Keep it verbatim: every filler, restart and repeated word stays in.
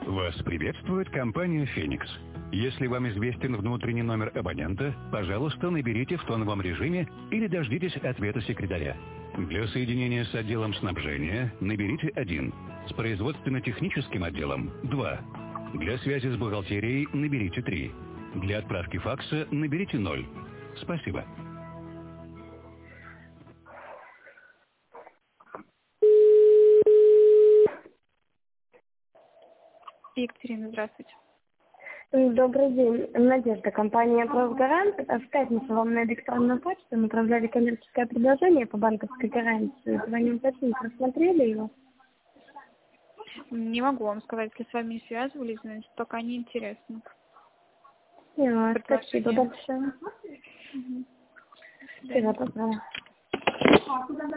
Вас приветствует компания «Феникс». Если вам известен внутренний номер абонента, пожалуйста, наберите в тоновом режиме или дождитесь ответа секретаря. Для соединения с отделом снабжения наберите один, с производственно-техническим отделом – два. Для связи с бухгалтерией наберите три. Для отправки факса наберите ноль. Спасибо. Екатерина, здравствуйте. Добрый день. Надежда, компания «Профгарант». В пятницу вам на электронную почту направляли коммерческое предложение по банковской гарантии. Звоню уточнить, рассмотрели его? Не могу вам сказать, если с вами не связывались, значит, пока не интересно. Yeah, спасибо большое. Угу. Всего доброго.